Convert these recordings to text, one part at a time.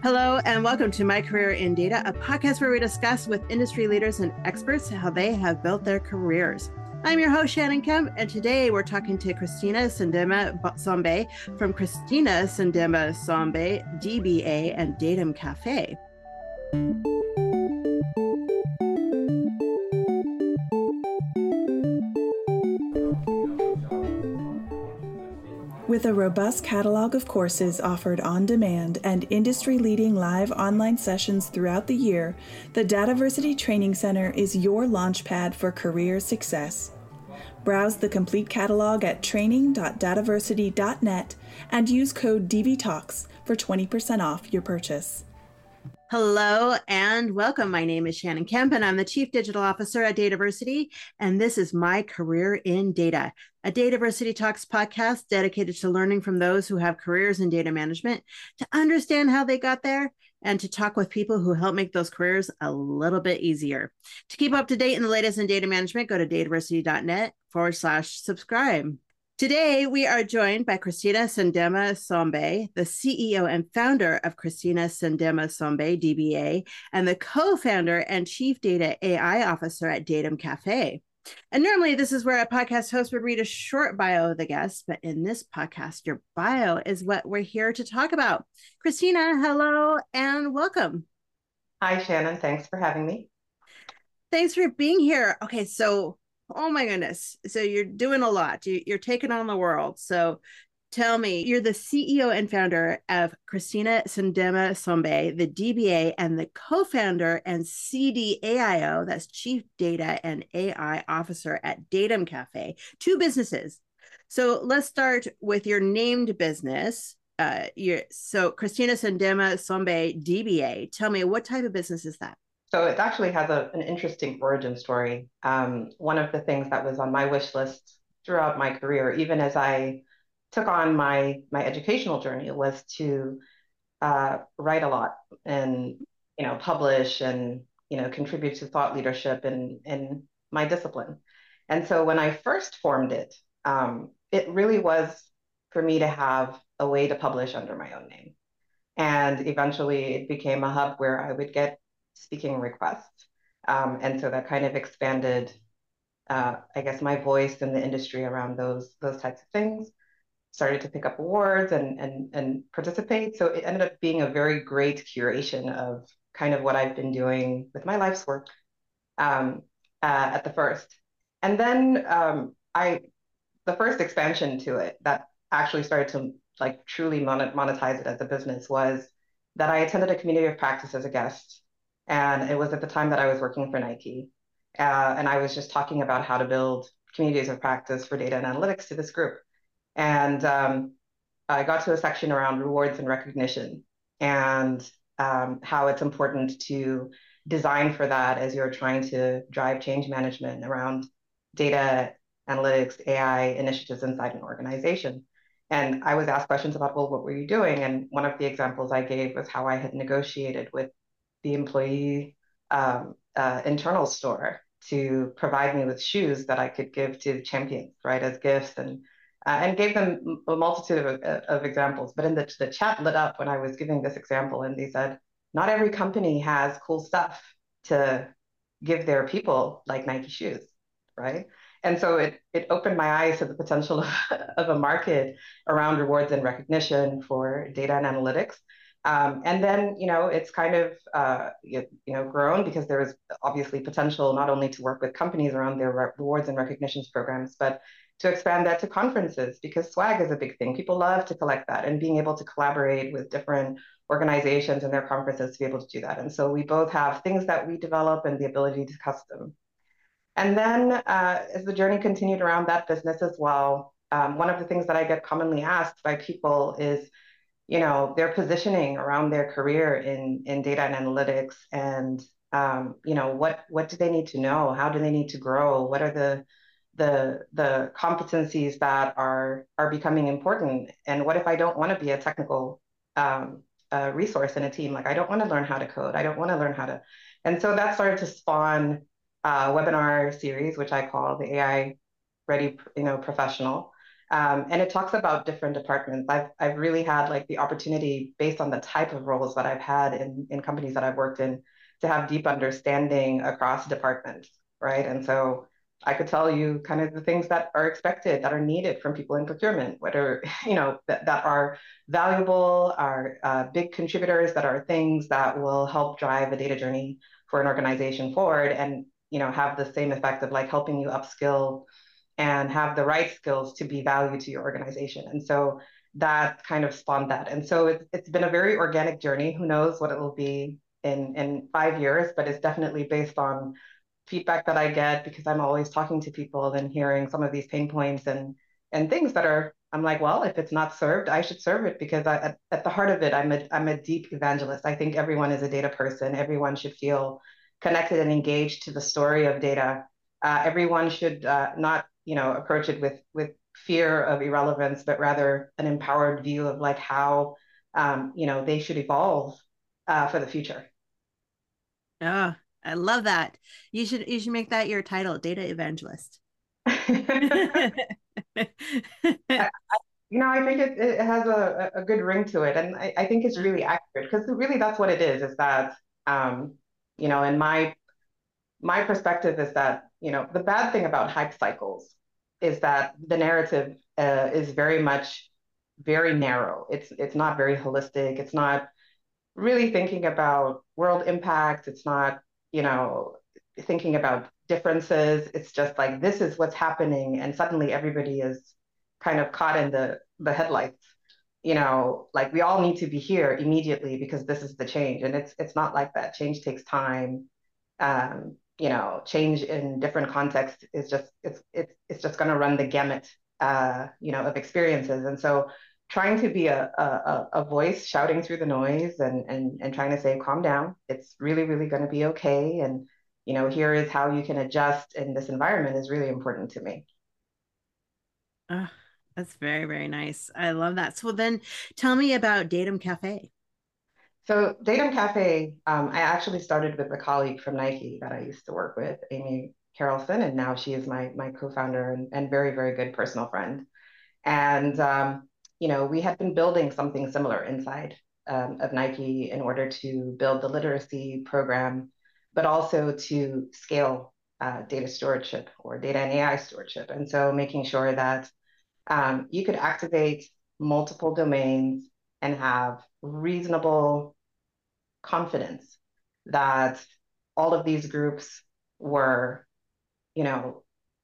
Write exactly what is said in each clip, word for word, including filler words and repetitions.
Hello, and welcome to My Career in Data, a podcast where we discuss with industry leaders and experts how they have built their careers. I'm your host, Shannon Kemp, and today we're talking to Christina Sandema Sombe from Christina Sandema Sombe, D B A, and Datum Cafe. With a robust catalog of courses offered on demand and industry-leading live online sessions throughout the year, the Dataversity Training Center is your launchpad for career success. Browse the complete catalog at training dot dataversity dot net and use code D V Talks for twenty percent off your purchase. Hello and welcome. My name is Shannon Kemp, and I'm the Chief Digital Officer at Dataversity, and this is My Career in Data, a Dataversity Talks podcast dedicated to learning from those who have careers in data management, to understand how they got there, and to talk with people who help make those careers a little bit easier. To keep up to date in the latest in data management, go to dataversity dot net forward slash subscribe. Today, we are joined by Christina Sandema Sombe, the C E O and founder of Christina Sandema Sombe, D B A, and the co-founder and chief data A I officer at Datum Cafe. And normally, this is where a podcast host would read a short bio of the guest, but in this podcast, your bio is what we're here to talk about. Christina, hello and welcome. Hi, Shannon. Thanks for having me. Thanks for being here. Okay, so oh my goodness. So you're doing a lot. You're taking on the world. So tell me, you're the C E O and founder of Christina Sandema Sombe, the D B A, and the co-founder and C D A I O, that's Chief Data and A I Officer at Datum Cafe, two businesses. So let's start with your named business. Uh, you're, so Christina Sandema Sombe, D B A. Tell me, what type of business is that? So it actually has a, an interesting origin story. Um, one of the things that was on my wish list throughout my career, even as I took on my my educational journey, was to uh, write a lot and you know publish and you know contribute to thought leadership in in my discipline. And so when I first formed it, um, it really was for me to have a way to publish under my own name. And eventually it became a hub where I would get speaking requests. Um, and so that kind of expanded, uh, I guess, my voice in the industry around those those types of things. Started to pick up awards and and and participate. So it ended up being a very great curation of kind of what I've been doing with my life's work um, uh, at the first. And then um, I, the first expansion to it that actually started to like truly monetize it as a business was that I attended a community of practice as a guest. And it was at the time that I was working for Nike. Uh, and I was just talking about how to build communities of practice for data and analytics to this group. And um, I got to a section around rewards and recognition and um, how it's important to design for that as you're trying to drive change management around data, analytics, A I initiatives inside an organization. And I was asked questions about, well, what were you doing? And one of the examples I gave was how I had negotiated with the employee um, uh, internal store to provide me with shoes that I could give to champions, right, as gifts, and uh, and gave them a multitude of, of examples. But in the, the chat lit up when I was giving this example, and they said, not every company has cool stuff to give their people like Nike shoes, right? And so it it opened my eyes to the potential of, of a market around rewards and recognition for data and analytics. Um, and then, you know, it's kind of, uh, you, you know, grown because there is obviously potential not only to work with companies around their re- rewards and recognitions programs, but to expand that to conferences, because swag is a big thing. People love to collect that, and being able to collaborate with different organizations and their conferences to be able to do that. And so we both have things that we develop and the ability to custom. And then uh, as the journey continued around that business as well, um, one of the things that I get commonly asked by people is, you know, their positioning around their career in, in data and analytics, and, um, you know, what, what do they need to know? How do they need to grow? What are the, the, the competencies that are, are becoming important? And what if I don't want to be a technical um, uh, resource in a team? Like, I don't want to learn how to code. I don't want to learn how to, and so that started to spawn a webinar series, which I call the A I Ready, you know, Professional. Um, and it talks about different departments. I've, I've really had like the opportunity based on the type of roles that I've had in, in companies that I've worked in to have deep understanding across departments, right? And so I could tell you kind of the things that are expected, that are needed from people in procurement, whether, you know, that, that are valuable, are uh, big contributors, that are things that will help drive a data journey for an organization forward and, you know, have the same effect of like helping you upskill and have the right skills to be value to your organization. And so that kind of spawned that. And so it's, it's been a very organic journey. Who knows what it will be in, in five years, but it's definitely based on feedback that I get because I'm always talking to people and hearing some of these pain points and, and things that are, I'm like, well, if it's not served, I should serve it because I, at, at the heart of it, I'm a, I'm a deep evangelist. I think everyone is a data person. Everyone should feel connected and engaged to the story of data. Uh, everyone should uh, not you know, approach it with with fear of irrelevance, but rather an empowered view of like how, um, you know, they should evolve uh, for the future. Oh, I love that. You should you should make that your title, data evangelist. I, I, you know, I think it, it has a, a good ring to it, and I, I think it's really accurate because really that's what it is. Is that, um, you know, in my my perspective is that you know the bad thing about hype cycles is that the narrative uh, is very much very narrow. It's it's not very holistic. It's not really thinking about world impact. It's not, you know, thinking about differences. It's just like this is what's happening, and suddenly everybody is kind of caught in the the headlights. You know, like we all need to be here immediately because this is the change, and it's it's not like that. Change takes time. Um, you know, change in different contexts is just it's it's it's just going to run the gamut, uh, you know, of experiences. And so, trying to be a a, a voice shouting through the noise and and and trying to say, calm down, it's really really going to be okay, and you know, here is how you can adjust in this environment is really important to me. Oh, that's very very nice. I love that. So then, tell me about Datum Cafe. So Datum Cafe, um, I actually started with a colleague from Nike that I used to work with, Amy Carlson, and now she is my my co-founder and, and very, very good personal friend. And um, you know, we had been building something similar inside um, of Nike in order to build the literacy program, but also to scale uh, data stewardship or data and A I stewardship. And so making sure that um, you could activate multiple domains and have reasonable confidence that all of these groups were, you know,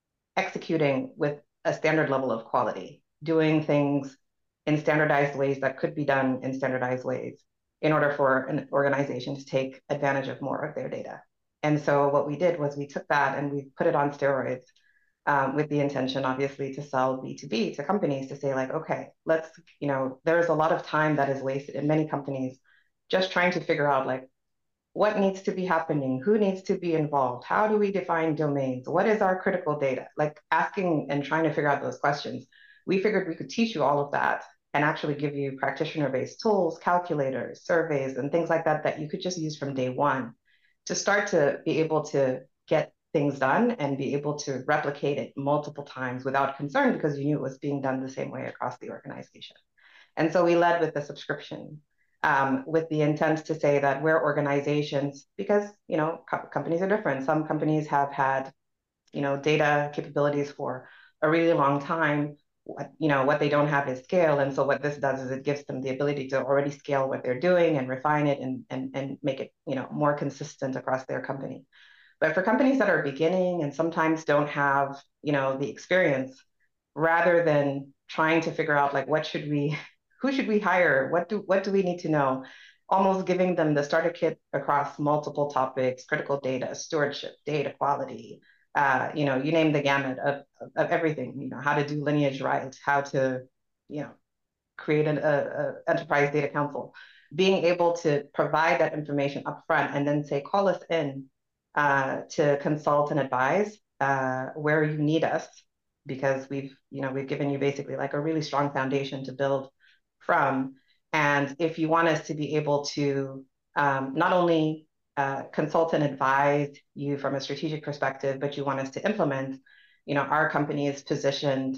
executing with a standard level of quality, doing things in standardized ways that could be done in standardized ways in order for an organization to take advantage of more of their data. And so what we did was we took that and we put it on steroids um, with the intention, obviously, to sell B two B to companies to say like, okay, let's, you know, there's a lot of time that is wasted in many companies just trying to figure out like, what needs to be happening? Who needs to be involved? How do we define domains? What is our critical data? Like asking and trying to figure out those questions. We figured we could teach you all of that and actually give you practitioner-based tools, calculators, surveys, and things like that that you could just use from day one to start to be able to get things done and be able to replicate it multiple times without concern because you knew it was being done the same way across the organization. And so we led with the subscription um, with the intent to say that we're organizations, because, you know, co- companies are different. Some companies have had, you know, data capabilities for a really long time. What, you know, what they don't have is scale. And so what this does is it gives them the ability to already scale what they're doing and refine it and, and, and make it, you know, more consistent across their company. But for companies that are beginning and sometimes don't have, you know, the experience, rather than trying to figure out like what should we, who should we hire, what do what do we need to know, almost giving them the starter kit across multiple topics, critical data, stewardship, data quality, uh, you know, you name the gamut of, of everything, you know, how to do lineage right, how to, you know, create an a, a enterprise data council, being able to provide that information upfront and then say, call us in uh, to consult and advise uh, where you need us, because we've, you know, we've given you basically like a really strong foundation to build from. And if you want us to be able to um, not only uh, consult and advise you from a strategic perspective, but you want us to implement, you know, our company is positioned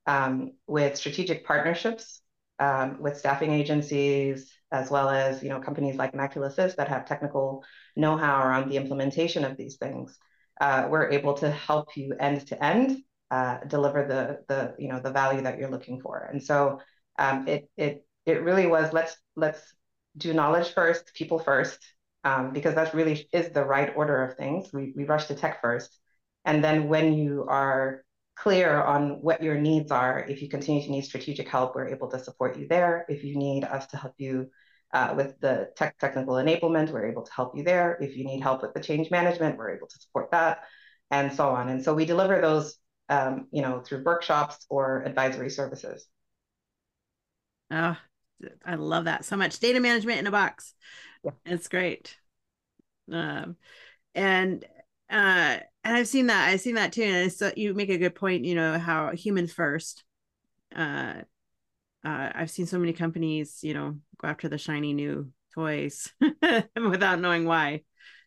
um, with strategic partnerships um, with staffing agencies, as well as, you know, companies like Immaculate Assist that have technical know-how around the implementation of these things. Uh, we're able to help you end to end uh, deliver the the you know the value that you're looking for. And so um, it it it really was let's let's do knowledge first, people first, um, because that really is the right order of things. We we rush to tech first, and then when you are clear on what your needs are, if you continue to need strategic help, we're able to support you there. If you need us to help you uh, with the tech technical enablement, we're able to help you there. If you need help with the change management, we're able to support that, and so on. And so we deliver those, um, you know, through workshops or advisory services. Oh, I love that so much. Data management in a box. Yeah. It's great. Um, and uh, and I've seen that. I've seen that too. And so you make a good point. You know how humans first. Uh, uh, I've seen so many companies, you know, go after the shiny new toys without knowing why.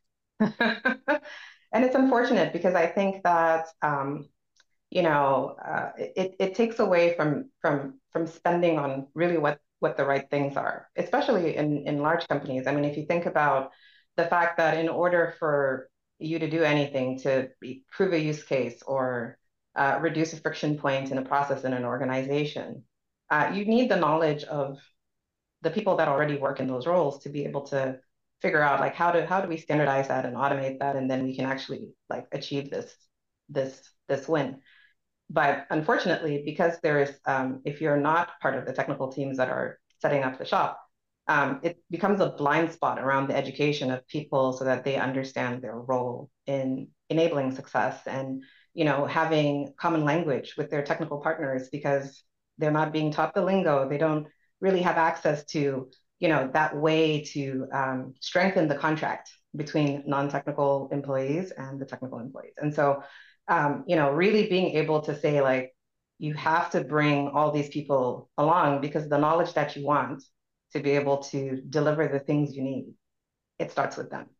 And it's unfortunate because I think that um, you know uh, it it takes away from from from spending on really what what the right things are, especially in in large companies. I mean, if you think about the fact that in order for you to do anything to be, prove a use case or uh, reduce a friction point in a process in an organization, uh, you need the knowledge of the people that already work in those roles to be able to figure out like how to how do we standardize that and automate that, and then we can actually like achieve this this this win. But unfortunately, because there is um, if you're not part of the technical teams that are setting up the shop, um, it becomes a blind spot around the education of people so that they understand their role in enabling success and, you know, having common language with their technical partners, because they're not being taught the lingo. They don't really have access to, you know, that way to um, strengthen the contract between non-technical employees and the technical employees. And so, um, you know, really being able to say like, you have to bring all these people along, because the knowledge that you want to be able to deliver the things you need, it starts with them.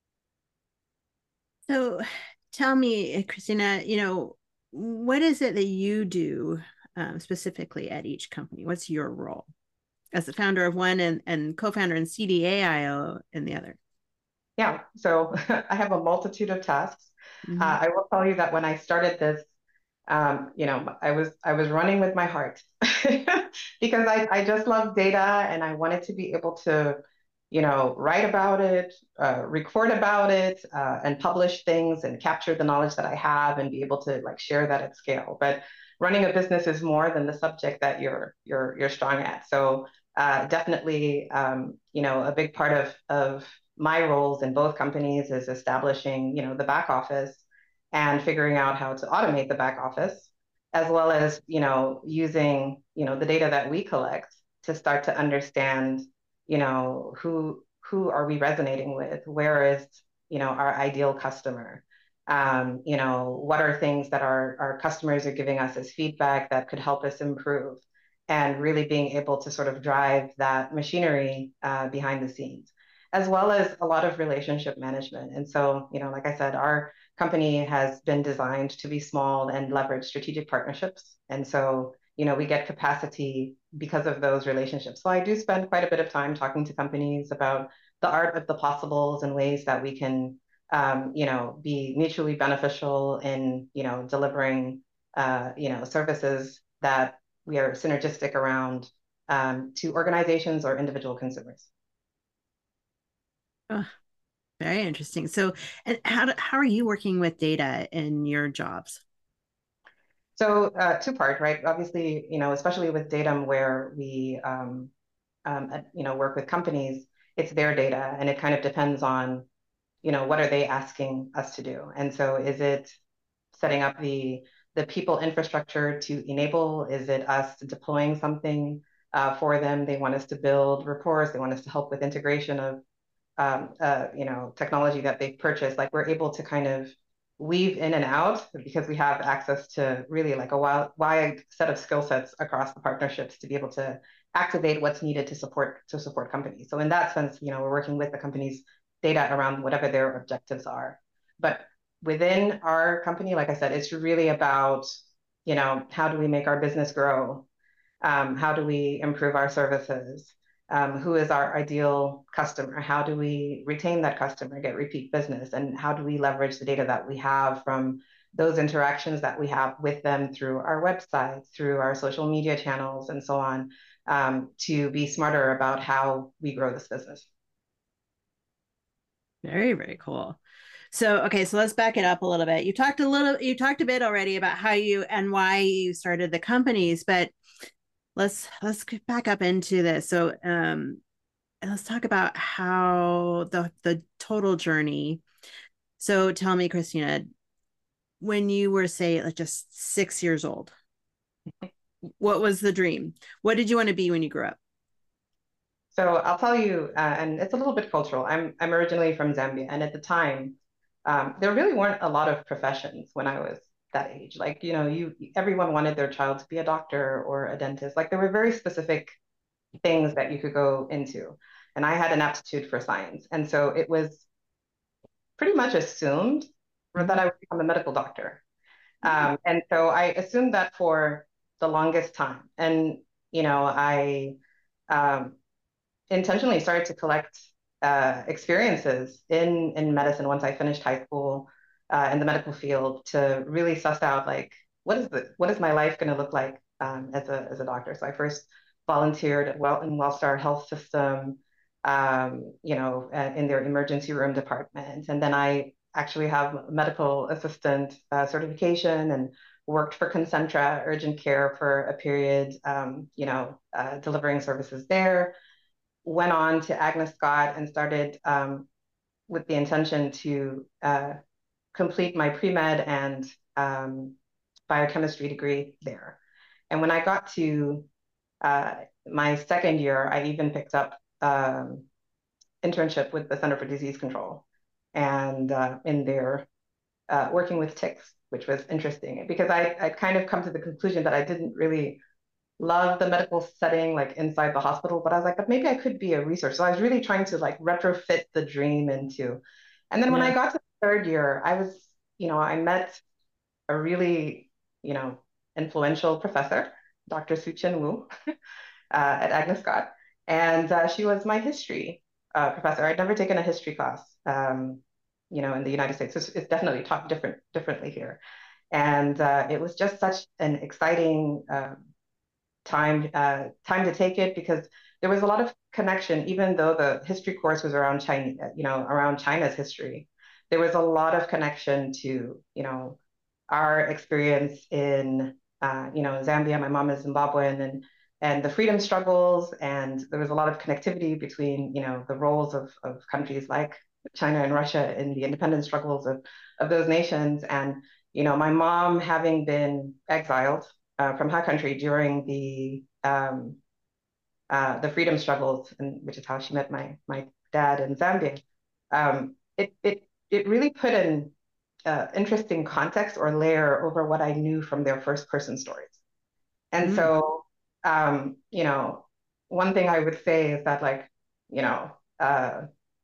So tell me, Christina, you know, what is it that you do um, specifically at each company? What's your role as the founder of one and, and co-founder and C D A I O in the other? Yeah, so I have a multitude of tasks. Mm-hmm. Uh, I will tell you that when I started this, um, you know, I was I was running with my heart because I, I just love data and I wanted to be able to, you know, write about it, uh, record about it, uh, and publish things and capture the knowledge that I have and be able to like share that at scale. But running a business is more than the subject that you're you're you're strong at. So uh, definitely, um, you know, a big part of of my roles in both companies is establishing, you know, the back office and figuring out how to automate the back office, as well as, you know, using, you know, the data that we collect to start to understand, you know, who who are we resonating with? Where is, you know, our ideal customer? Um, you know, what are things that our, our customers are giving us as feedback that could help us improve? And really being able to sort of drive that machinery uh, behind the scenes, as well as a lot of relationship management. And so, you know, like I said, our company has been designed to be small and leverage strategic partnerships. And so, you know, we get capacity because of those relationships. So I do spend quite a bit of time talking to companies about the art of the possibles and ways that we can, um, you know, be mutually beneficial in, you know, delivering, uh, you know, services that we are synergistic around um, to organizations or individual consumers. Oh, very interesting. So, and how do, how are you working with data in your jobs? So uh, two part, right? Obviously, you know, especially with Datum, where we, um, um, uh, you know, work with companies, it's their data, and it kind of depends on, you know, what are they asking us to do? And so, is it setting up the the people infrastructure to enable? Is it us deploying something uh, for them? They want us to build reports. They want us to help with integration of um, uh, you know, technology that they've purchased. Like we're able to kind of weave in and out because we have access to really like a wide, wide set of skill sets across the partnerships to be able to activate what's needed to support to support companies. So in that sense, you know, we're working with the company's data around whatever their objectives are. But within our company, like I said, it's really about you know, how do we make our business grow? Um, how do we improve our services? Um, who is our ideal customer? How do we retain that customer, get repeat business? And how do we leverage the data that we have from those interactions that we have with them through our website, through our social media channels, and so on, um, to be smarter about how we grow this business? Very, very cool. So, okay, so let's back it up a little bit. You talked a little, you talked a bit already about how you and why you started the companies, but let's let's get back up into this. So, um, let's talk about how the the total journey. So, tell me, Christina, when you were, say, like just six years old, what was the dream? What did you want to be when you grew up? So I'll tell you, uh, and it's a little bit cultural. I'm I'm originally from Zambia, and at the time, um, there really weren't a lot of professions when I was that age. Like, you know, you everyone wanted their child to be a doctor or a dentist. Like, there were very specific things that you could go into, and I had an aptitude for science, and so it was pretty much assumed that I would become a medical doctor. Um, and so I assumed that for the longest time, and you know, I. Um, intentionally started to collect uh, experiences in in medicine once I finished high school uh, in the medical field to really suss out like what is the what is my life going to look like um, as a as a doctor. So I first volunteered at well in Wellstar Health System, um, you know, uh, in their emergency room department, and then I actually have medical assistant uh, certification and worked for Concentra Urgent Care for a period, um, you know, uh, delivering services there. Went on to Agnes Scott and started um, with the intention to uh, complete my pre-med and um, biochemistry degree there. And when I got to uh, my second year, I even picked up um, internship with the Center for Disease Control and uh, in there uh, working with ticks, which was interesting because I I kind of come to the conclusion that I didn't really love the medical setting like inside the hospital, but I was like, but maybe I could be a researcher. So I was really trying to like retrofit the dream into. And then when I Yeah. got to the third year, I was, you know, I met a really, you know, influential professor, Doctor Suchin Wu, uh, at Agnes Scott. And uh, she was my history uh, professor. I'd never taken a history class, um, you know, in the United States. It's, it's definitely taught different, differently here. And uh, it was just such an exciting um, time uh, time to take it because there was a lot of connection, even though the history course was around China, you know, around China's history. There was a lot of connection to, you know, our experience in, uh, you know, Zambia. My mom is Zimbabwean, and and the freedom struggles, and there was a lot of connectivity between, you know, the roles of of countries like China and Russia in the independence struggles of of those nations, and you know, my mom having been exiled uh, from her country during the um, uh, the freedom struggles, and which is how she met my my dad in Zambia. Um, it it it really put an uh, interesting context or layer over what I knew from their first person stories. And Mm. so, um, you know, one thing I would say is that like, you know, uh,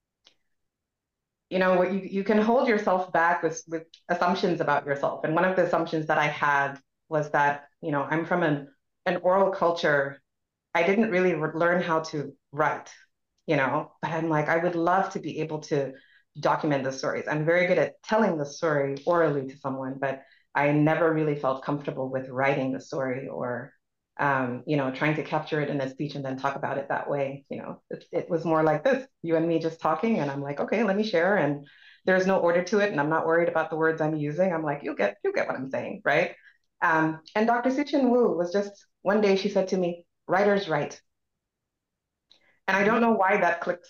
you know, what you, you can hold yourself back with with assumptions about yourself. And one of the assumptions that I had was that, you know, I'm from an an oral culture. I didn't really re- learn how to write, you know, but I'm like, I would love to be able to document the stories. I'm very good at telling the story orally to someone, but I never really felt comfortable with writing the story or, um, you know, trying to capture it in a speech and then talk about it that way. You know, it, it was more like this, you and me just talking, and I'm like, okay, let me share. And there's no order to it, and I'm not worried about the words I'm using. I'm like, you'll get, you'll get what I'm saying, right? Um, and Doctor Suchin Wu was just one day she said to me, writers write. And I don't know why that clicked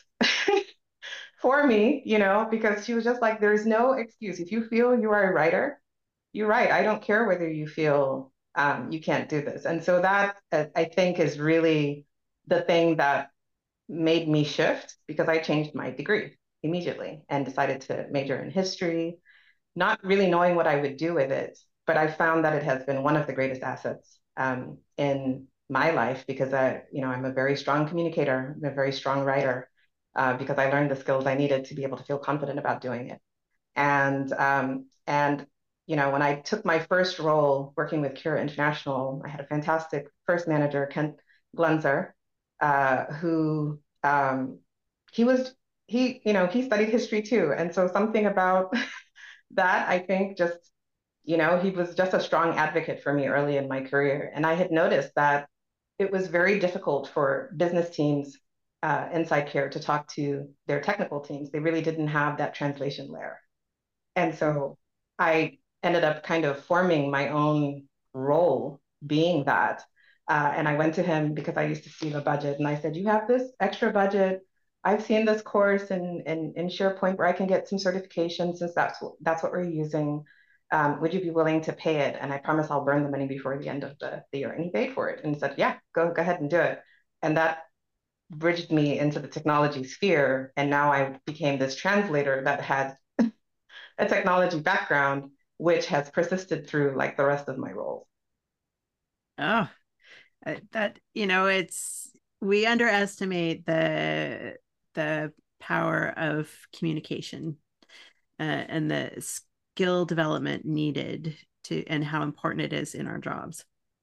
for me, you know, because she was just like, there's no excuse. If you feel you are a writer, you write. I don't care whether you feel um, you can't do this. And so that uh, I think is really the thing that made me shift because I changed my degree immediately and decided to major in history, not really knowing what I would do with it. But I found that it has been one of the greatest assets um, in my life because I, you know, I'm a very strong communicator, I'm a very strong writer, uh, because I learned the skills I needed to be able to feel confident about doing it. And um, and you know, when I took my first role working with Cura International, I had a fantastic first manager, Kent Glenzer, uh, who um, he was he you know he studied history too, and so something about that I think just you know he was just a strong advocate for me early in my career, and I had noticed that it was very difficult for business teams uh, inside Cura to talk to their technical teams. They really didn't have that translation layer. And so I ended up kind of forming my own role being that. Uh, and I went to him because I used to see the budget and I said, you have this extra budget. I've seen this course in, in, in SharePoint where I can get some certifications since that's, that's what we're using. Um, would you be willing to pay it? And I promise I'll burn the money before the end of the, the year. And he paid for it and said, yeah, go, go ahead and do it. And that bridged me into the technology sphere. And now I became this translator that had a technology background, which has persisted through like the rest of my roles. Oh, that, you know, it's, we underestimate the, the power of communication uh, and the skill development needed to, and how important it is in our jobs.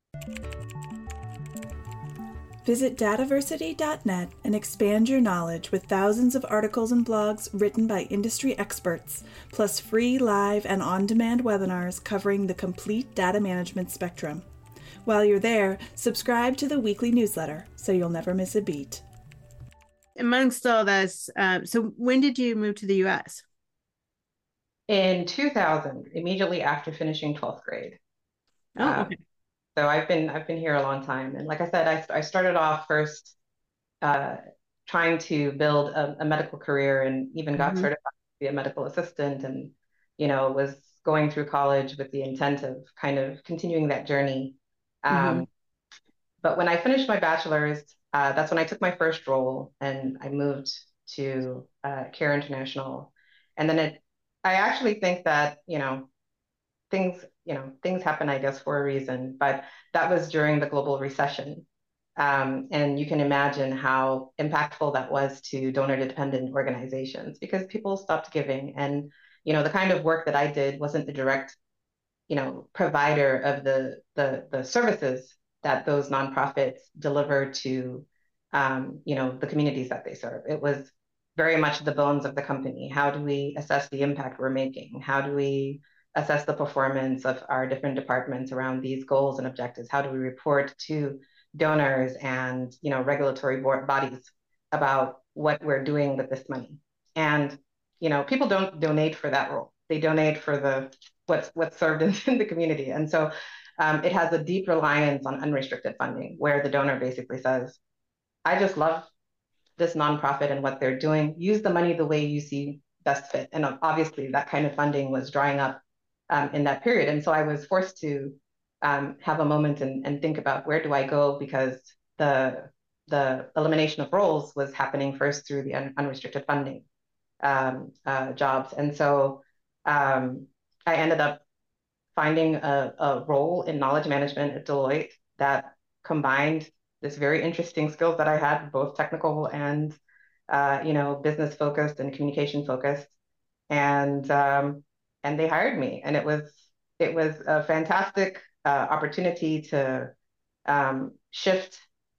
Visit dataversity dot net and expand your knowledge with thousands of articles and blogs written by industry experts, plus free live and on-demand webinars covering the complete data management spectrum. While you're there, subscribe to the weekly newsletter so you'll never miss a beat. Amongst all this, um, so when did you move to the U S? In two thousand, immediately after finishing twelfth grade. Oh, okay. Um, So I've been I've been here a long time, and like I said, I I started off first uh, trying to build a, a medical career, and even got mm-hmm. certified to be a medical assistant, and you know was going through college with the intent of kind of continuing that journey. Um, mm-hmm. But when I finished my bachelor's, uh, that's when I took my first role, and I moved to uh, Cura International, and then it I actually think that you know things. you know, things happen, I guess, for a reason, but that was during the global recession. Um, and you can imagine how impactful that was to donor-dependent organizations because people stopped giving. And, you know, the kind of work that I did wasn't the direct, you know, provider of the, the, the services that those nonprofits deliver to, um, you know, the communities that they serve. It was very much the bones of the company. How do we assess the impact we're making? How do we assess the performance of our different departments around these goals and objectives? How do we report to donors and you know regulatory board bodies about what we're doing with this money? And you know, people don't donate for that role. They donate for the what's what's served in, in the community. And so um, it has a deep reliance on unrestricted funding, where the donor basically says, "I just love this nonprofit and what they're doing. Use the money the way you see best fit." And obviously, that kind of funding was drying up Um, in that period. And so I was forced to um, have a moment and, and think about where do I go, because the the elimination of roles was happening first through the un- unrestricted funding um, uh, jobs. And so um, I ended up finding a, a role in knowledge management at Deloitte that combined this very interesting skills that I had, both technical and uh, you know business focused and communication focused. And um, and they hired me, and it was it was a fantastic uh, opportunity to um, shift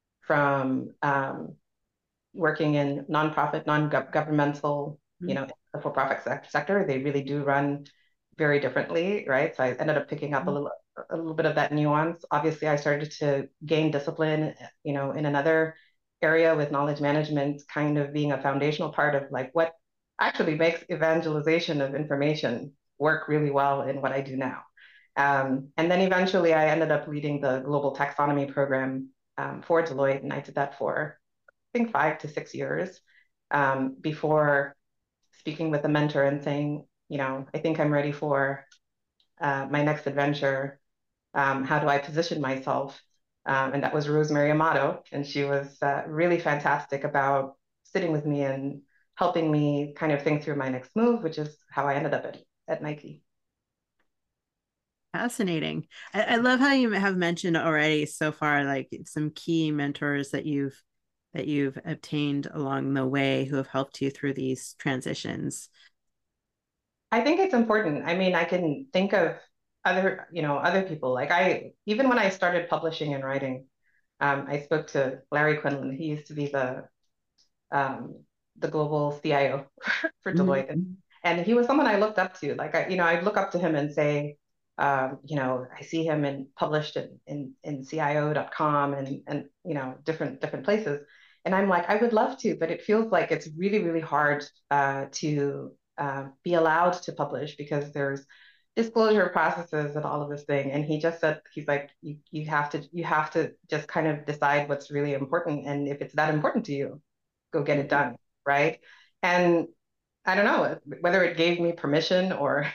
from um, working in nonprofit, non-governmental, mm-hmm. you know, the for-profit sector. They really do run very differently, right? So I ended up picking up mm-hmm. a little a little bit of that nuance. Obviously, I started to gain discipline, you know, in another area with knowledge management, kind of being a foundational part of like what actually makes evangelization of information work really well in what I do now. Um, and then eventually I ended up leading the global taxonomy program um, for Deloitte. And I did that for, I think, five to six years um, before speaking with a mentor and saying, you know, I think I'm ready for uh, my next adventure. Um, how do I position myself? Um, and that was Rosemary Amato. And she was uh, really fantastic about sitting with me and helping me kind of think through my next move, which is how I ended up at at Nike. Fascinating. I, I love how you have mentioned already so far, like some key mentors that you've that you've obtained along the way who have helped you through these transitions. I think it's important. I mean, I can think of other, you know, other people. Like I, even when I started publishing and writing, um, I spoke to Larry Quinlan. He used to be the um, the global C I O for Deloitte, Mm-hmm. and, and he was someone I looked up to. Like I, you know, I'd look up to him and say, um, you know, I see him in published in in, in C I O dot com and and you know different different places, and I'm like, I would love to, but it feels like it's really really hard uh, to uh, be allowed to publish because there's disclosure processes and all of this thing. And he just said, he's like, you, you have to you have to just kind of decide what's really important, and if it's that important to you, go get it done, right? And I don't know whether it gave me permission or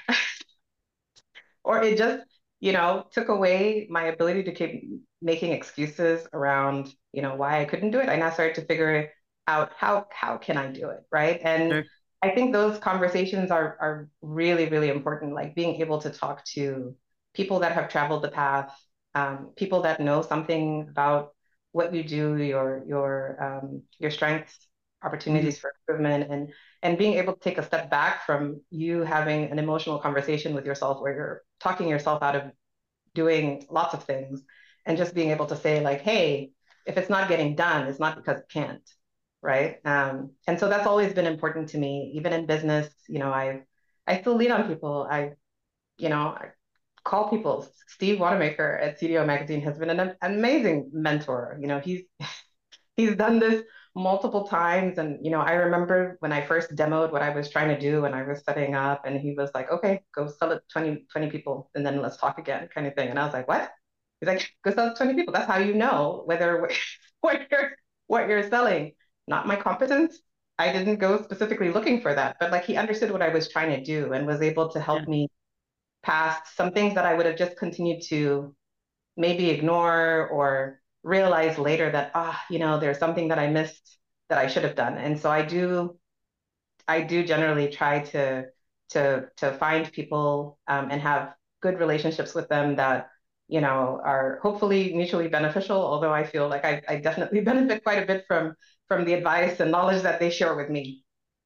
or it just, you know, took away my ability to keep making excuses around, you know, why I couldn't do it. I now started to figure out how how can I do it, right? And Sure. I think those conversations are are really, really important, like being able to talk to people that have traveled the path, um, people that know something about what you do, your your um, your strengths, Mm-hmm. opportunities for improvement, and and being able to take a step back from you having an emotional conversation with yourself where you're talking yourself out of doing lots of things and just being able to say like, hey, if it's not getting done, it's not because it can't, right? Um, and so that's always been important to me, even in business. You know, I I still lean on people. I, you know, I call people. Steve Wanamaker at C D O Magazine has been an, an amazing mentor. You know, he's he's done this multiple times. And, you know, I remember when I first demoed what I was trying to do and I was setting up, and he was like, okay, go sell it to twenty, twenty people and then let's talk again, kind of thing. And I was like, what? He's like, go sell it to twenty people. That's how you know whether what you're what you're selling. Not my competence. I didn't go specifically looking for that, but like he understood what I was trying to do and was able to Yeah. help me past some things that I would have just continued to maybe ignore or realize later that, ah, you know, there's something that I missed that I should have done. And so I do, I do generally try to to to find people um, and have good relationships with them that, you know, are hopefully mutually beneficial. Although I feel like I, I definitely benefit quite a bit from from the advice and knowledge that they share with me.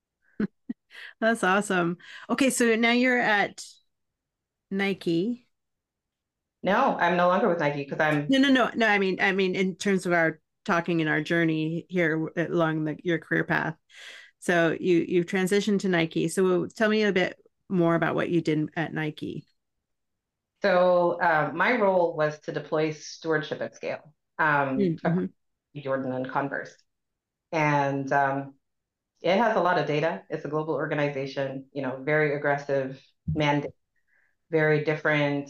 That's awesome. Okay, so now you're at Nike. No, I'm no longer with Nike because I'm No, no, no, no. I mean, I mean, in terms of our talking in our journey here along the, your career path. So you you transitioned to Nike. So tell me a bit more about what you did at Nike. so um, my role was to deploy stewardship at scale um, across Mm-hmm. Jordan and Converse. And um, it has a lot of data. It's a global organization, you know, very aggressive mandate, very different,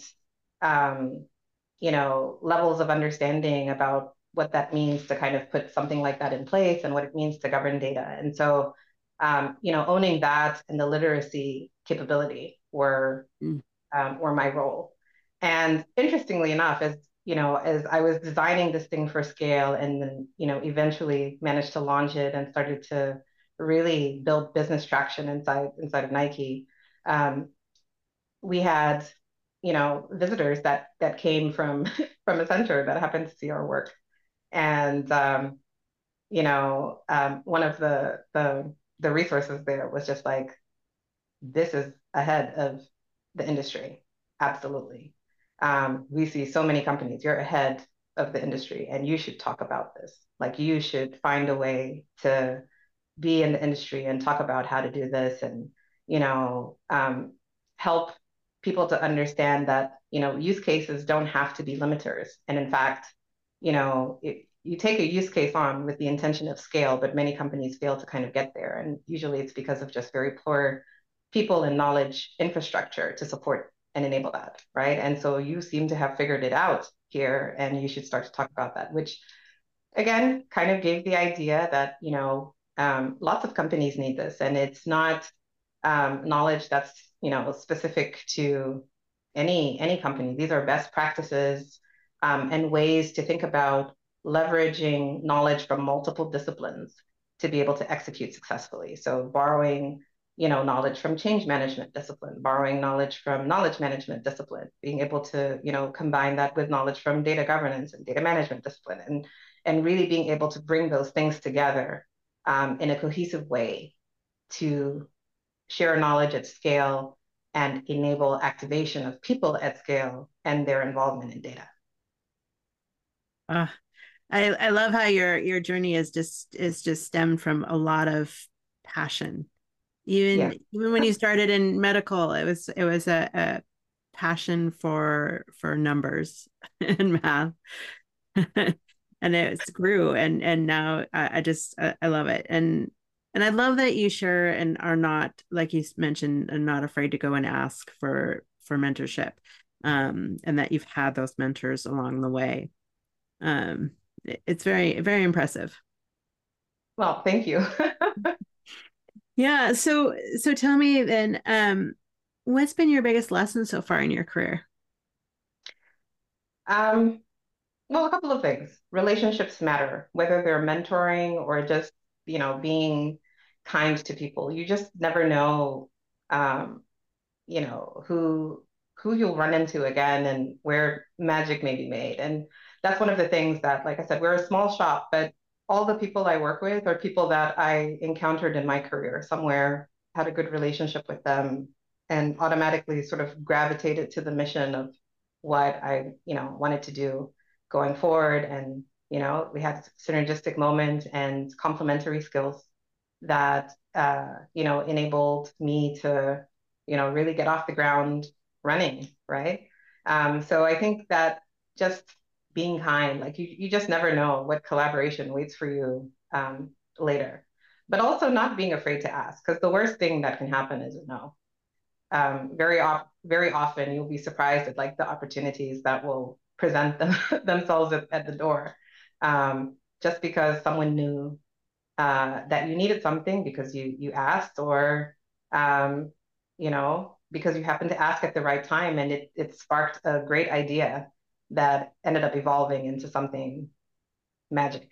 um, you know, levels of understanding about what that means to kind of put something like that in place and what it means to govern data. And so, um, you know, owning that and the literacy capability were um, were my role. And interestingly enough, as you know, as I was designing this thing for scale and then, you know, eventually managed to launch it and started to really build business traction inside inside of Nike, um, we had, you know, visitors that that came from from a center that happened to see our work. And um, you know, um, one of the the the resources there was just like, this is ahead of the industry. Absolutely. Um, we see so many companies, you're ahead of the industry and you should talk about this. Like you should find a way to be in the industry and talk about how to do this and, you know, um, help people to understand that, you know, use cases don't have to be limiters. And in fact, you know, it, you take a use case on with the intention of scale, but many companies fail to kind of get there. And usually it's because of just very poor people and knowledge infrastructure to support and enable that, right? And so you seem to have figured it out here, and you should start to talk about that, which again kind of gave the idea that, you know, um, lots of companies need this, and it's not um, knowledge that's, you know, specific to any any company. These are best practices um, and ways to think about leveraging knowledge from multiple disciplines to be able to execute successfully. So borrowing, you know, knowledge from change management discipline, borrowing knowledge from knowledge management discipline, being able to, you know, combine that with knowledge from data governance and data management discipline, and and really being able to bring those things together um, in a cohesive way to share knowledge at scale and enable activation of people at scale and their involvement in data. Uh, I, I love how your your journey is just is just stemmed from a lot of passion. Yeah. Even even when you started in medical, it was it was a, a passion for for numbers and math. And it grew, and and now I, I just I, I love it. And and I love that you share and are not, like you mentioned, are not afraid to go and ask for for mentorship, um, and that you've had those mentors along the way. Um, it's very, very impressive. Well, thank you. Yeah. So, so tell me then, um, what's been your biggest lesson so far in your career? Um, well, a couple of things. Relationships matter, whether they're mentoring or just, you know, being kind to people. You just never know, um, you know, who who you'll run into again and where magic may be made. And that's one of the things that, like I said, we're a small shop, but all the people I work with are people that I encountered in my career somewhere, had a good relationship with them, and automatically sort of gravitated to the mission of what I, you know, wanted to do going forward. And, you know, we had synergistic moments and complementary skills that, uh, you know, enabled me to, you know, really get off the ground running, right? Um, so I think that just being kind, like you, you just never know what collaboration waits for you um, later. But also not being afraid to ask, because the worst thing that can happen is a no. Um, very off, very often you'll be surprised at like the opportunities that will present them, themselves at, at the door, um, just because someone knew uh, that you needed something because you you asked, or um, you know, because you happened to ask at the right time, and it it sparked a great idea that ended up evolving into something magic.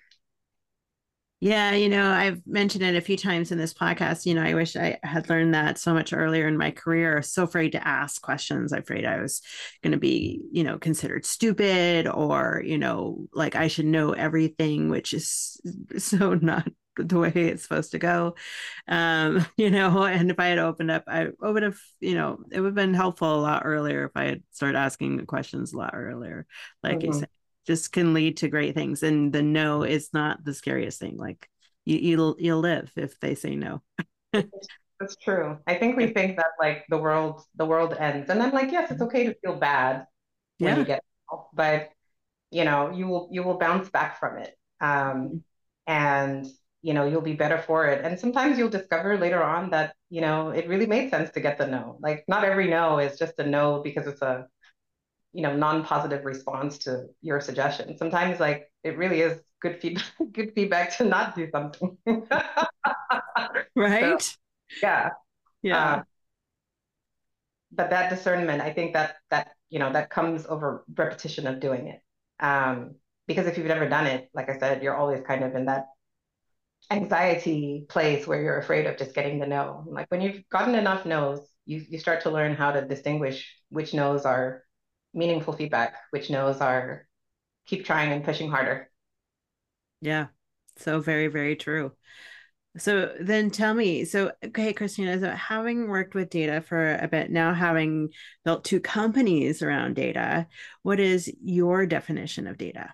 Yeah, you know, I've mentioned it a few times in this podcast. You know, I wish I had learned that so much earlier in my career. I was so afraid to ask questions. I'm afraid I was going to be, you know, considered stupid, or, you know, like I should know everything, which is so not the way it's supposed to go. Um, you know, and if I had opened up, I would have, you know, it would have been helpful a lot earlier if I had started asking questions a lot earlier, like you Mhm. said, just can lead to great things. And the no is not the scariest thing. Like you, you'll you'll live if they say no. That's true. I think we think that like the world the world ends, and I'm like, yes, it's okay to feel bad when you Yeah. get help, but you know, you will you will bounce back from it. Um, and you know, you'll be better for it. And sometimes you'll discover later on that, you know, it really made sense to get the no. Like not every no is just a no because it's a, you know, non-positive response to your suggestion. Sometimes like it really is good feedback, good feedback to not do something. So Right. yeah. Yeah. Um, but that discernment, I think that that, you know, that comes over repetition of doing it. Um, because if you've never done it, like I said, you're always kind of in that anxiety place where you're afraid of just getting the no. Like when you've gotten enough no's, you you start to learn how to distinguish which no's are meaningful feedback, which no's are keep trying and pushing harder. Yeah. So very, very true. So then tell me, so okay, Christina, so having worked with data for a bit now, having built two companies around data, what is your definition of data?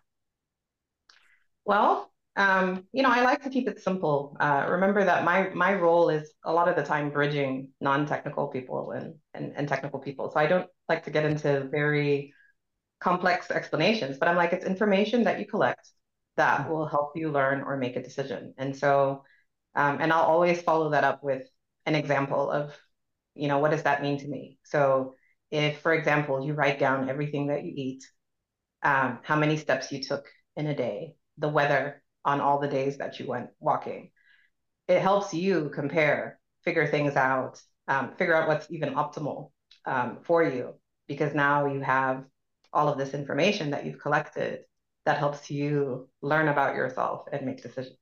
Well, um, you know, I like to keep it simple. Uh, remember that my my role is a lot of the time bridging non-technical people and, and and technical people. So I don't like to get into very complex explanations, but I'm like, it's information that you collect that will help you learn or make a decision. And so, um, and I'll always follow that up with an example of, you know, what does that mean to me? So if, for example, you write down everything that you eat, um, how many steps you took in a day, the weather on all the days that you went walking, it helps you compare, figure things out, um, figure out what's even optimal um, for you, because now you have all of this information that you've collected that helps you learn about yourself and make decisions.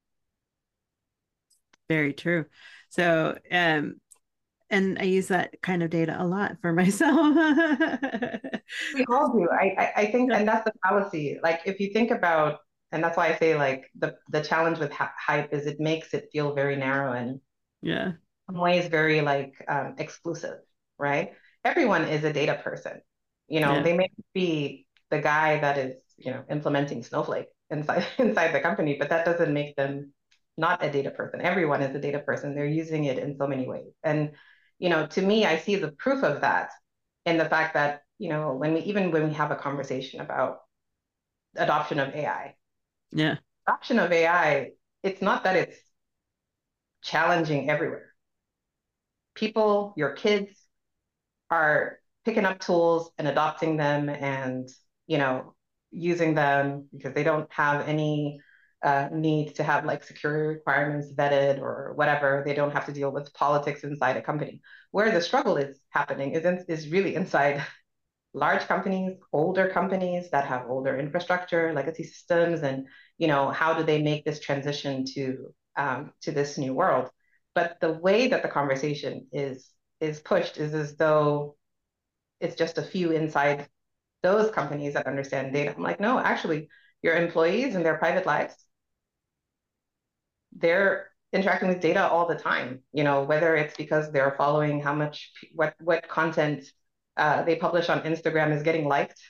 Very true. So, um, and I use that kind of data a lot for myself. We all do. I, I, I think, and that's the fallacy. Like if you think about, and that's why I say like the the challenge with hype is it makes it feel very narrow and Yeah. in ways very like um, exclusive, right? Everyone is a data person. You know, Yeah. they may be the guy that is, you know, implementing Snowflake inside inside the company, but that doesn't make them not a data person. Everyone is a data person. They're using it in so many ways. And, you know, to me, I see the proof of that in the fact that, you know, when we even when we have a conversation about adoption of A I, Yeah. adoption of A I, it's not that it's challenging everywhere. People, your kids are picking up tools and adopting them and, you know, using them because they don't have any uh, need to have like security requirements vetted or whatever. They don't have to deal with politics inside a company. Where the struggle is happening is, in, is really inside large companies, older companies that have older infrastructure, legacy systems, and, you know, how do they make this transition to um, to this new world? But the way that the conversation is is pushed is as though it's just a few inside those companies that understand data. I'm like, no, actually, your employees in their private lives, they're interacting with data all the time, you know, whether it's because they're following how much, what, what content uh, they publish on Instagram is getting liked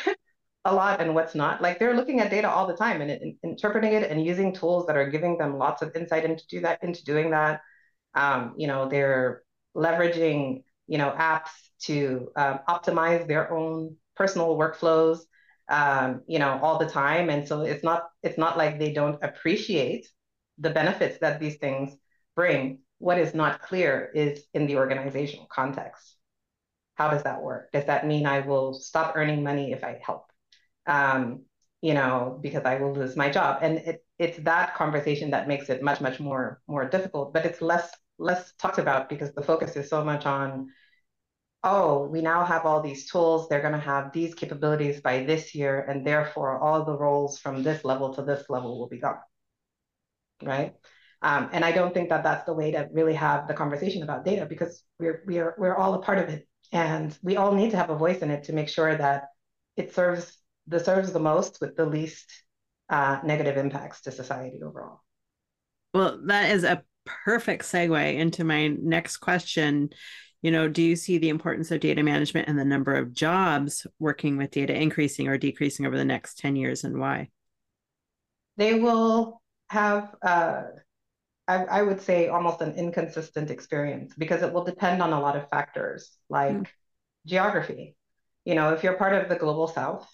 a lot and what's not. Like they're looking at data all the time and, and interpreting it and using tools that are giving them lots of insight into do that, into doing that. Um, you know, they're leveraging, you know, apps to um, optimize their own personal workflows, um, you know, all the time. And so it's not it's not like they don't appreciate the benefits that these things bring. What is not clear is in the organizational context. How does that work? Does that mean I will stop earning money if I help? Um, you know, because I will lose my job. And it, it's that conversation that makes it much, much more more difficult. But it's less less talked about because the focus is so much on, oh, we now have all these tools. They're going to have these capabilities by this year, and therefore all the roles from this level to this level will be gone, right? Um, and I don't think that that's the way to really have the conversation about data because we're we're we're all a part of it, and we all need to have a voice in it to make sure that it serves the serves the most with the least uh, negative impacts to society overall. Well, that is a perfect segue into my next question. You know, do you see the importance of data management and the number of jobs working with data increasing or decreasing over the next ten years, and why? They will have, uh, I, I would say, almost an inconsistent experience because it will depend on a lot of factors like mm. geography. You know, if you're part of the global South,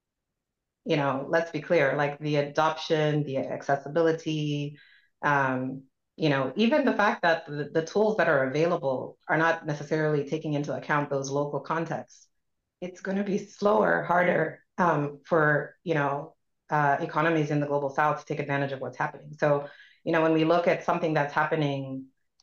you know, let's be clear, like the adoption, the accessibility, um, you know, even the fact that the, the tools that are available are not necessarily taking into account those local contexts. It's going to be slower, harder um, for, you know, uh, economies in the global South to take advantage of what's happening. So, you know, when we look at something that's happening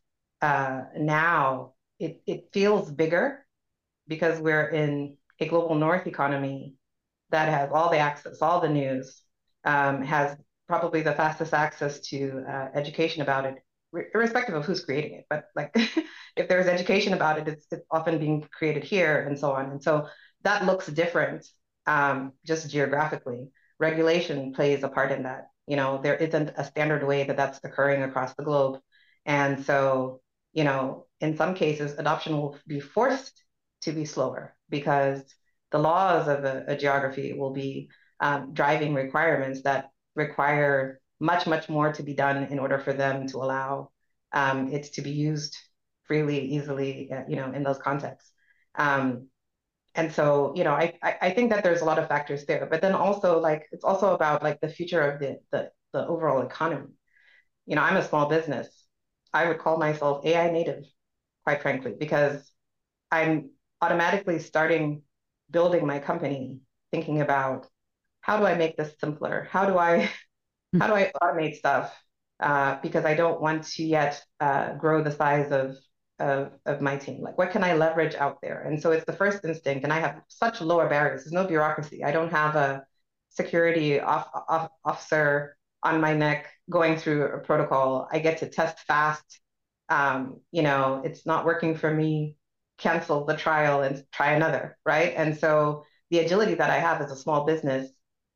uh, now, it, it feels bigger because we're in a global North economy that has all the access, all the news, um, has probably the fastest access to uh, education about it, irrespective of who's creating it. But like, if there's education about it, it's, it's often being created here and so on. And so that looks different um, just geographically. Regulation plays a part in that. You know, there isn't a standard way that that's occurring across the globe. And so, you know, in some cases, adoption will be forced to be slower because the laws of a, a geography will be um, driving requirements that require much, much more to be done in order for them to allow um, it to be used freely, easily, uh, you know, in those contexts. Um, and so, you know, I, I think that there's a lot of factors there, but then also like, it's also about like the future of the, the, the overall economy. You know, I'm a small business. I would call myself A I native, quite frankly, because I'm automatically starting building my company, thinking about how do I make this simpler? How do I, how do I automate stuff? Uh, because I don't want to yet uh, grow the size of, of, of my team. Like, what can I leverage out there? And so it's the first instinct, and I have such lower barriers. There's no bureaucracy. I don't have a security off, off, officer on my neck going through a protocol. I get to test fast. Um, you know, it's not working for me, cancel the trial and try another, right? And so the agility that I have as a small business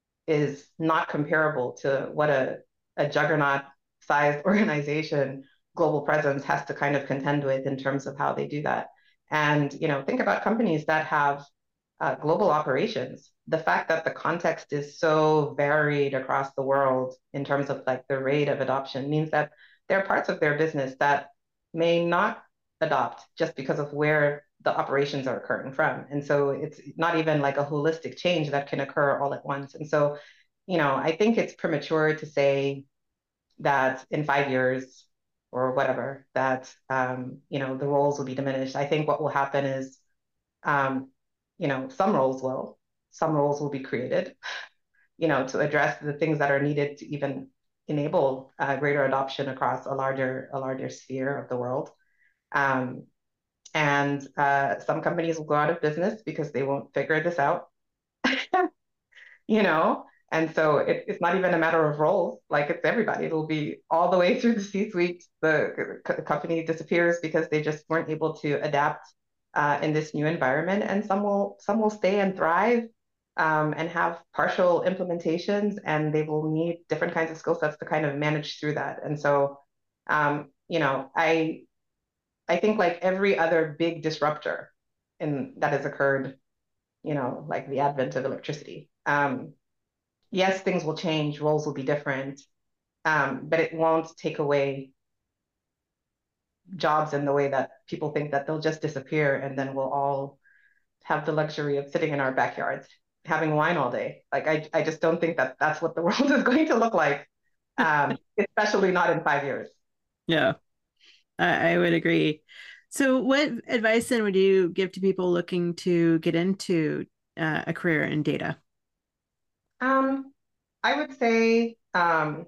is not comparable to what a, a juggernaut sized organization, global presence has to kind of contend with in terms of how they do that. And, you know, think about companies that have uh, global operations. The fact that the context is so varied across the world in terms of like the rate of adoption means that there are parts of their business that may not adopt just because of where the operations are occurring from. And so it's not even like a holistic change that can occur all at once. And so, you know, I think it's premature to say that in five years or whatever, that, um, you know, the roles will be diminished. I think what will happen is, um, you know, some roles will, some roles will be created, you know, to address the things that are needed to even enable uh, greater adoption across a larger, a larger sphere of the world. Um, and uh, some companies will go out of business because they won't figure this out, you know? And so it, it's not even a matter of roles, like it's everybody. It'll be all the way through the C-suite. The c- company disappears because they just weren't able to adapt uh, in this new environment. And some will some will stay and thrive um, and have partial implementations, and they will need different kinds of skill sets to kind of manage through that. And so, um, you know, I I think like every other big disruptor in that has occurred, you know, like the advent of electricity. Um, yes, things will change, roles will be different, um, but it won't take away jobs in the way that people think that they'll just disappear and then we'll all have the luxury of sitting in our backyards having wine all day. Like I, I just don't think that that's what the world is going to look like, um, especially not in five years. Yeah, I, I would agree. So what advice then would you give to people looking to get into uh, a career in data? Um, I would say um,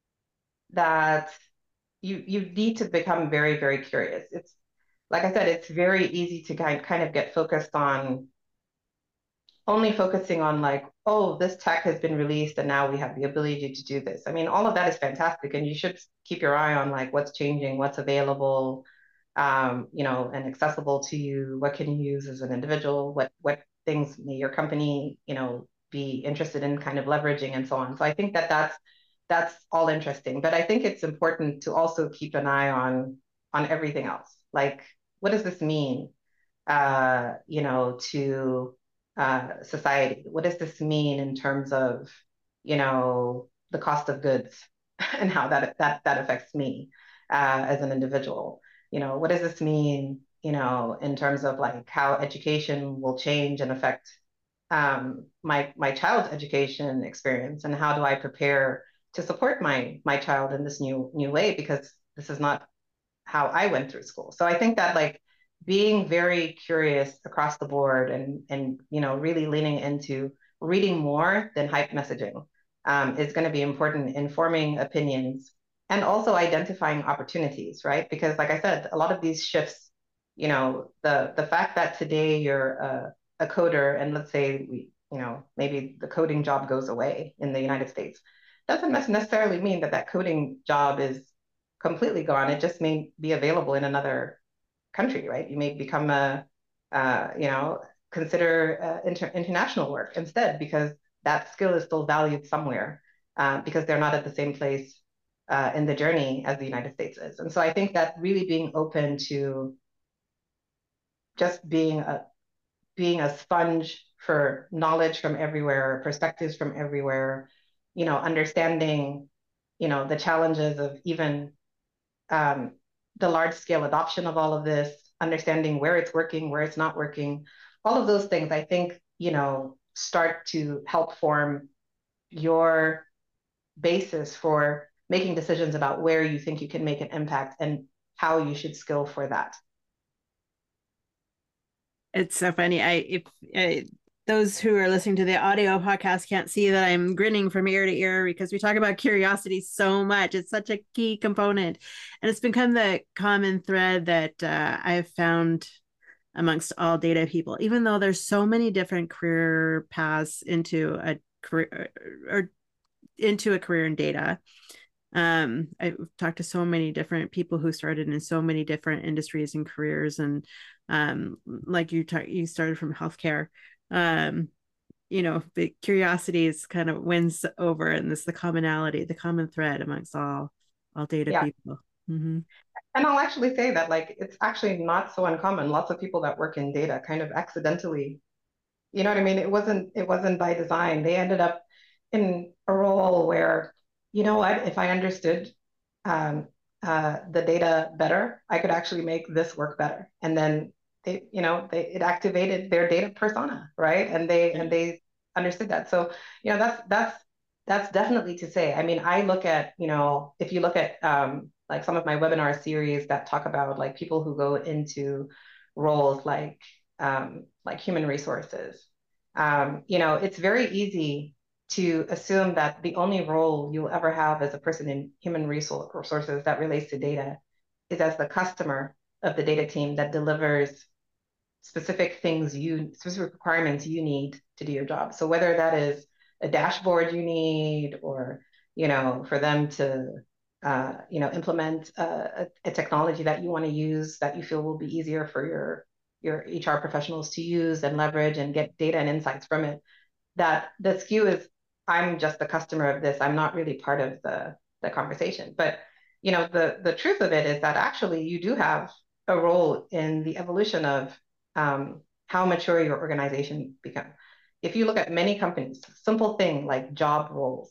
that you you need to become very, very curious. It's like I said, it's very easy to kind kind of get focused on only focusing on like, oh, this tech has been released and now we have the ability to do this. I mean, all of that is fantastic, and you should keep your eye on like what's changing, what's available, um, you know, and accessible to you. What can you use as an individual? What what things may your company, you know, be interested in kind of leveraging and so on. So I think that that's that's all interesting, but I think it's important to also keep an eye on on everything else. Like, what does this mean? Uh, you know, to uh, society? What does this mean in terms of, you know, the cost of goods and how that that that affects me uh, as an individual? You know, what does this mean, you know, in terms of like how education will change and affect um, my my child's education experience, and how do I prepare to support my my child in this new new way, because this is not how I went through school. So I think that like being very curious across the board and and you know really leaning into reading more than hype messaging um, is going to be important in forming opinions and also identifying opportunities, right? Because like I said, a lot of these shifts, you know, the the fact that today you're a, a coder and let's say we, you know, maybe the coding job goes away in the United States, doesn't necessarily mean that that coding job is completely gone. It just may be available in another country, right? You may become a, uh, you know, consider uh, inter- international work instead, because that skill is still valued somewhere uh, because they're not at the same place uh, in the journey as the United States is. And so I think that really being open to just being a being a sponge for knowledge from everywhere, perspectives from everywhere, you know, understanding, you know, the challenges of even um, the large scale adoption of all of this, understanding where it's working, where it's not working, all of those things, I think, you know, start to help form your basis for making decisions about where you think you can make an impact and how you should skill for that. It's so funny. I if uh, those who are listening to the audio podcast can't see that I'm grinning from ear to ear because we talk about curiosity so much. It's such a key component, and it's become the common thread that uh, I've found amongst all data people. Even though there's so many different career paths into a career or into a career in data. Um, I've talked to so many different people who started in so many different industries and careers, and um, like you talk, you started from healthcare. Um, you know, the curiosity is kind of wins over, and this the commonality, the common thread amongst all all data Yeah. people. Mm-hmm. And I'll actually say that like it's actually not so uncommon. Lots of people that work in data kind of accidentally, you know what I mean? It wasn't it wasn't by design. They ended up in a role where, you know what, if I understood um, uh, the data better, I could actually make this work better. And then they, you know, they it activated their data persona, right? And they and they understood that. So, you know, that's that's that's definitely to say. I mean, I look at, you know, if you look at um, like some of my webinar series that talk about like people who go into roles like um, like human resources, um, you know, it's very easy to assume that the only role you'll ever have as a person in human resources that relates to data is as the customer of the data team that delivers specific things you, specific requirements you need to do your job. So whether that is a dashboard you need, or, you know, for them to, uh, you know, implement a, a technology that you want to use that you feel will be easier for your, your H R professionals to use and leverage and get data and insights from it, that the skew is, I'm just the customer of this. I'm not really part of the, the conversation. But, you know, the, the truth of it is that actually you do have a role in the evolution of um, how mature your organization become. If you look at many companies, simple thing like job roles,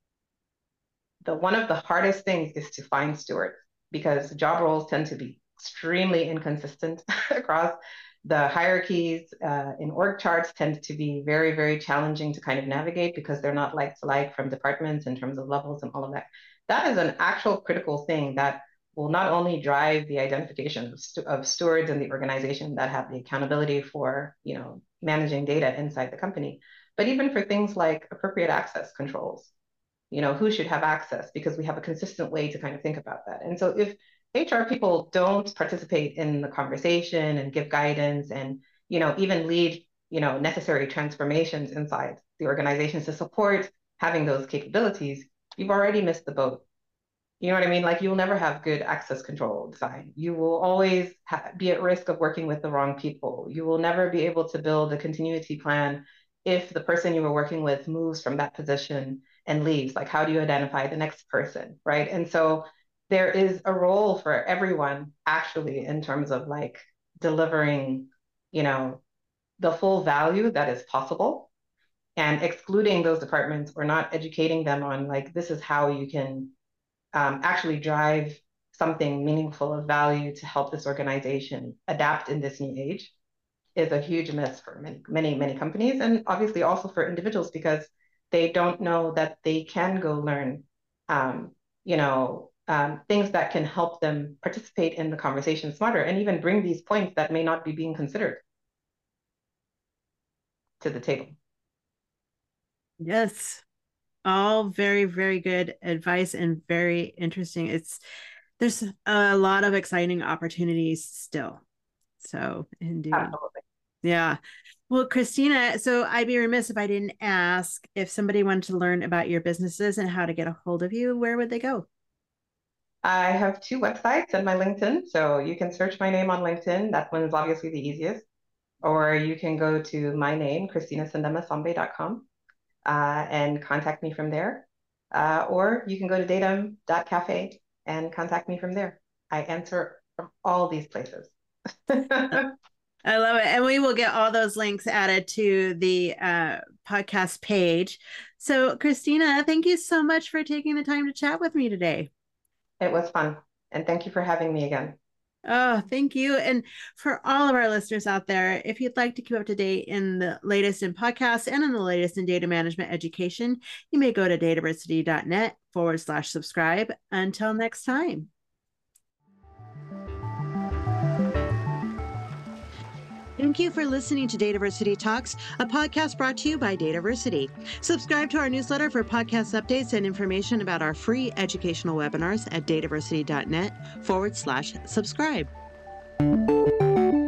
the one of the hardest things is to find stewards, because job roles tend to be extremely inconsistent across the hierarchies uh, in org charts, tend to be very, very challenging to kind of navigate because they're not like to like from departments in terms of levels and all of that. That is an actual critical thing that will not only drive the identification of, st- of stewards in the organization that have the accountability for, you know, managing data inside the company, but even for things like appropriate access controls, you know, who should have access, because we have a consistent way to kind of think about that. And so if H R people don't participate in the conversation and give guidance and, you know, even lead, you know, necessary transformations inside the organizations to support having those capabilities, you've already missed the boat. You know what I mean? Like, you'll never have good access control design. You will always ha- be at risk of working with the wrong people. You will never be able to build a continuity plan if the person you were working with moves from that position and leaves. Like, how do you identify the next person, right? And so there is a role for everyone actually in terms of like delivering, you know, the full value that is possible, and excluding those departments or not educating them on like, this is how you can um, actually drive something meaningful of value to help this organization adapt in this new age, is a huge miss for many, many, many companies, and obviously also for individuals, because they don't know that they can go learn, um, you know, um, things that can help them participate in the conversation smarter and even bring these points that may not be being considered to the table. Yes. All very, very good advice and very interesting. It's there's a lot of exciting opportunities still. So indeed. Absolutely. Yeah. Well, Christina, so I'd be remiss if I didn't ask, if somebody wanted to learn about your businesses and how to get a hold of you, where would they go? I have two websites and my LinkedIn. So you can search my name on LinkedIn. That one is obviously the easiest. Or you can go to my name, christina sendema sambe dot com, uh, and contact me from there. Uh, or you can go to datum dot cafe and contact me from there. I answer from all these places. I love it. And we will get all those links added to the uh, podcast page. So, Christina, thank you so much for taking the time to chat with me today. It was fun. And thank you for having me again. Oh, thank you. And for all of our listeners out there, if you'd like to keep up to date in the latest in podcasts and in the latest in data management education, you may go to dataversity.net forward slash subscribe. Until next time. Thank you for listening to Dataversity Talks, a podcast brought to you by Dataversity. Subscribe to our newsletter for podcast updates and information about our free educational webinars at dataversity.net forward slash subscribe.